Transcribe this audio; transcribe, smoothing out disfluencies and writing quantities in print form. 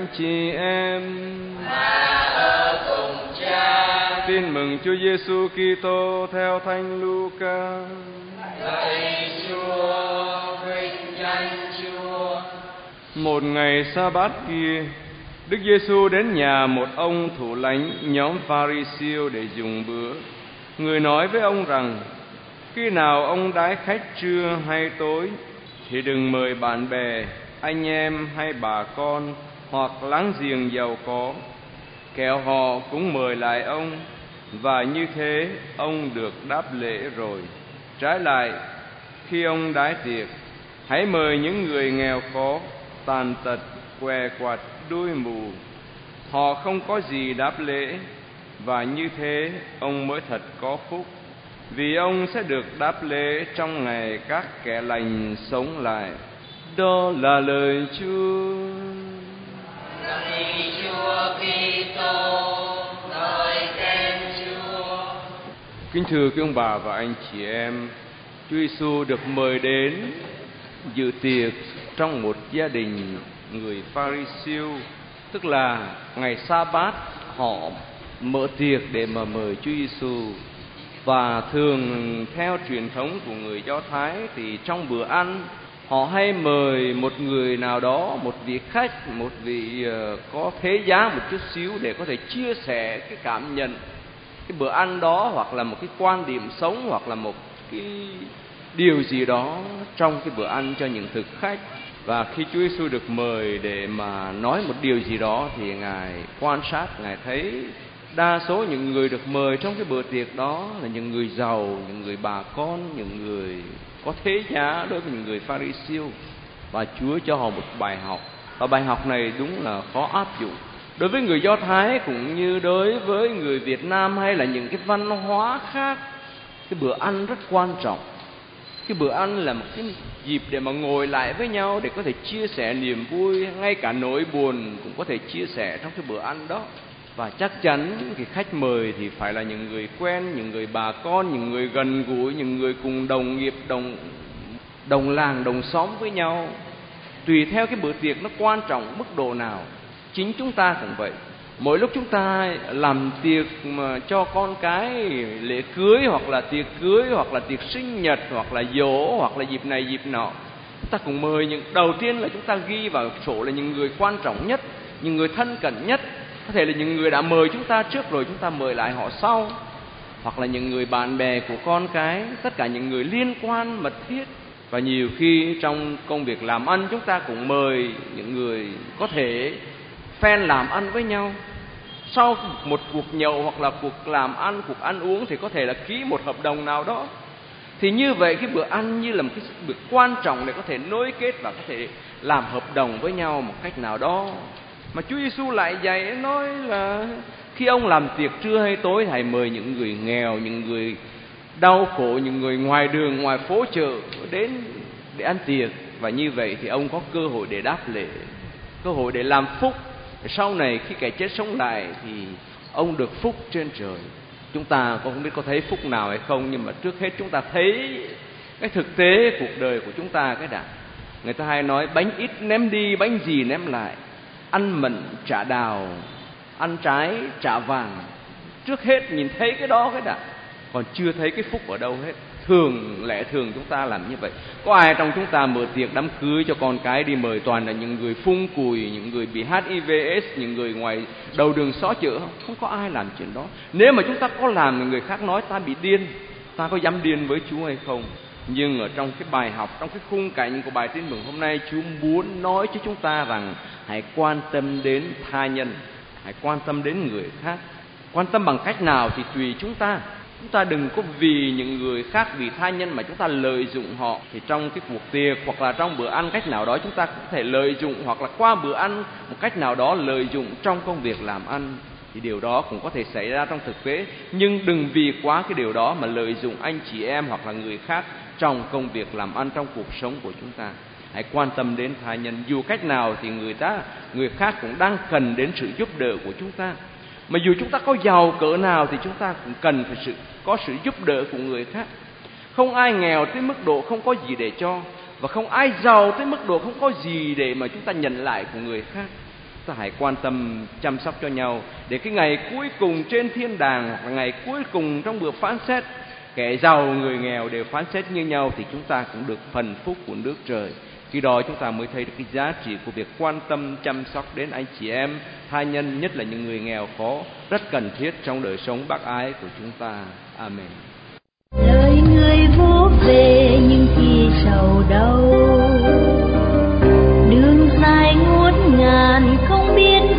anh chị em. Và ở cùng Cha. Tin mừng Chúa Giêsu Kitô theo Thánh Luca. Lạy Chúa, vinh danh Chúa. Một ngày sa-bát kia, Đức Giêsu đến nhà một ông thủ lãnh nhóm Pha-ri-siêu để dùng bữa. Người nói với ông rằng: khi nào ông đãi khách trưa hay tối thì đừng mời bạn bè, anh em hay bà con hoặc láng giềng giàu có, kẻo họ cũng mời lại ông, và như thế ông được đáp lễ rồi. Trái lại, khi ông đãi tiệc, hãy mời những người nghèo khó, tàn tật, què quặt, đuôi mù. Họ không có gì đáp lễ, và như thế ông mới thật có phúc, vì ông sẽ được đáp lễ trong ngày các kẻ lành sống lại. Đó là lời Chúa. Lạy Chúa Kitô, ngợi khen Chúa. Kính thưa quý ông bà và anh chị em, Chúa Giêsu được mời đến dự tiệc trong một gia đình người Pha-ri-siêu, tức là ngày sa-bát họ mở tiệc để mà mời Chúa Giêsu. Và thường theo truyền thống của người Do Thái thì trong bữa ăn họ hay mời một người nào đó, một vị khách, một vị có thế giá một chút xíu để có thể chia sẻ cái cảm nhận cái bữa ăn đó, hoặc là một cái quan điểm sống, hoặc là một cái điều gì đó trong cái bữa ăn cho những thực khách. Và khi Chúa Giêsu được mời để mà nói một điều gì đó thì Ngài quan sát, Ngài thấy đa số những người được mời trong cái bữa tiệc đó là những người giàu, những người bà con, những người có thế giá đối với những người Pha-ri-siêu. Và Chúa cho họ một bài học, và bài học này đúng là khó áp dụng đối với người Do Thái cũng như đối với người Việt Nam hay là những cái văn hóa khác. Cái bữa ăn rất quan trọng. Cái bữa ăn là một cái dịp để mà ngồi lại với nhau, để có thể chia sẻ niềm vui, ngay cả nỗi buồn cũng có thể chia sẻ trong cái bữa ăn đó. Và chắc chắn cái khách mời thì phải là những người quen, những người bà con, những người gần gũi, những người cùng đồng nghiệp, đồng làng, đồng xóm với nhau. Tùy theo cái bữa tiệc nó quan trọng mức độ nào. Chính chúng ta cũng vậy. Mỗi lúc chúng ta làm tiệc mà cho con cái lễ cưới, hoặc là tiệc cưới, hoặc là tiệc sinh nhật, hoặc là giỗ, hoặc là dịp này dịp nọ, chúng ta cũng mời những, đầu tiên là chúng ta ghi vào sổ là những người quan trọng nhất, những người thân cận nhất. Có thể là những người đã mời chúng ta trước rồi chúng ta mời lại họ sau, hoặc là những người bạn bè của con cái, tất cả những người liên quan mật thiết. Và nhiều khi trong công việc làm ăn chúng ta cũng mời những người có thể phen làm ăn với nhau. Sau một cuộc nhậu hoặc là cuộc làm ăn, cuộc ăn uống thì có thể là ký một hợp đồng nào đó. Thì như vậy cái bữa ăn như là một cái bữa quan trọng để có thể nối kết và có thể làm hợp đồng với nhau một cách nào đó. Mà Chúa Giêsu lại dạy nói là khi ông làm tiệc trưa hay tối, hãy mời những người nghèo, những người đau khổ, những người ngoài đường, ngoài phố chợ đến để ăn tiệc. Và như vậy thì ông có cơ hội để đáp lễ, cơ hội để làm phúc. Sau này khi kẻ chết sống lại thì ông được phúc trên trời. Chúng ta không biết có thấy phúc nào hay không, nhưng mà trước hết chúng ta thấy cái thực tế cuộc đời của chúng ta cái đã. Người ta hay nói bánh ít ném đi, bánh gì ném lại, ăn mận trả đào, ăn trái trả vàng. Trước hết nhìn thấy cái đó cái đã, còn chưa thấy cái phúc ở đâu hết. Lẽ thường chúng ta làm như vậy. Có ai trong chúng ta mở tiệc đám cưới cho con cái đi mời toàn là những người phung cùi, những người bị HIV/AIDS, những người ngoài đầu đường xó chợ không? Không có ai làm chuyện đó. Nếu mà chúng ta có làm thì người khác nói ta bị điên. Ta có dám điên với Chúa hay không? Nhưng ở trong cái bài học, trong cái khung cảnh của bài tin mừng hôm nay, Chúa muốn nói cho chúng ta rằng hãy quan tâm đến tha nhân, hãy quan tâm đến người khác. Quan tâm bằng cách nào thì tùy chúng ta. Chúng ta đừng có vì những người khác, vì tha nhân mà chúng ta lợi dụng họ. Thì trong cái cuộc tiệc hoặc là trong bữa ăn cách nào đó chúng ta cũng có thể lợi dụng, hoặc là qua bữa ăn một cách nào đó lợi dụng trong công việc làm ăn. Thì điều đó cũng có thể xảy ra trong thực tế. Nhưng đừng vì quá cái điều đó mà lợi dụng anh chị em hoặc là người khác trong công việc làm ăn, trong cuộc sống của chúng ta. Hãy quan tâm đến tha nhân. Dù cách nào thì người khác cũng đang cần đến sự giúp đỡ của chúng ta. Mà dù chúng ta có giàu cỡ nào thì chúng ta cũng cần phải có sự giúp đỡ của người khác. Không ai nghèo tới mức độ không có gì để cho, và không ai giàu tới mức độ không có gì để mà chúng ta nhận lại của người khác. ta hãy quan tâm chăm sóc cho nhau, để cái ngày cuối cùng trên thiên đàng, hoặc là ngày cuối cùng trong bữa phán xét, kẻ giàu người nghèo đều phán xét như nhau, thì chúng ta cũng được phần phúc của nước trời. Khi đó chúng ta mới thấy được cái giá trị của việc quan tâm chăm sóc đến anh chị em tha nhân, nhất là những người nghèo khó, rất cần thiết trong đời sống bác ái của chúng ta. Amen. Lời người vô về nhưng khi sầu đau, đường dài ngút ngàn không biết